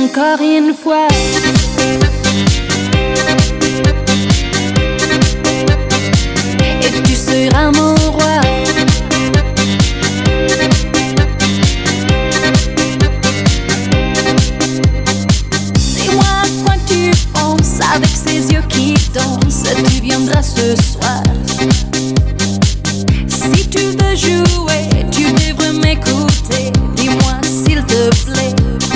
encore une fois. Et tu seras mon roi. Dis-moi à quoi tu penses avec ces yeux qui dansent. Tu viendras ce soir. Si tu veux jouer, tu devrais m'écouter. Dis-moi s'il te plaît.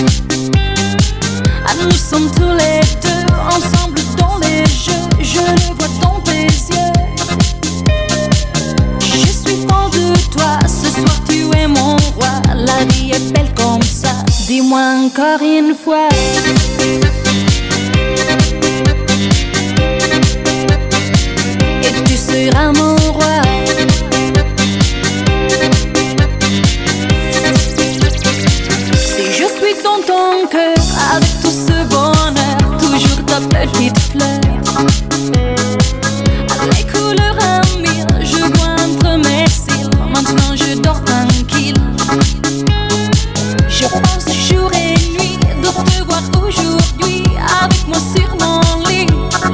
Ah, nous sommes tous les deux ensemble dans les jeux. Je le vois dans tes yeux. Je suis fan de toi. Ce soir tu es mon roi. La vie est belle comme ça. Dis-moi encore une fois. Et tu seras mon roi. Si je suis dans ton cœur avec tout ce bonheur, toujours ta petite fleur. À les couleurs à mille, je vois entre mes cils. Maintenant je dors tranquille. Je pense jour et nuit de te voir aujourd'hui avec moi sur mon lit.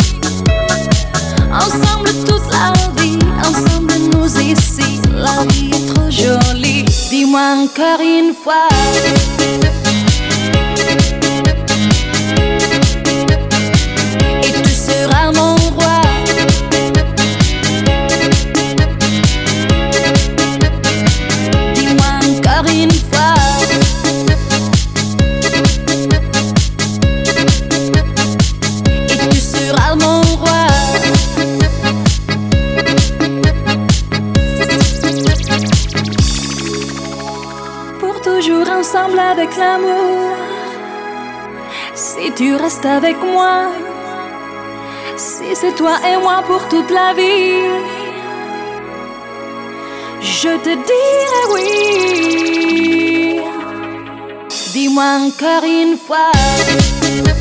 Ensemble toute la vie, ensemble nous ici. La vie est trop jolie. Dis-moi encore une fois. Et tu seras mon roi. Dis-moi encore une fois. Et tu seras mon roi. Pour toujours ensemble avec l'amour. Si tu restes avec moi, si c'est toi et moi pour toute la vie, je te dirai oui. Dis-moi encore une fois.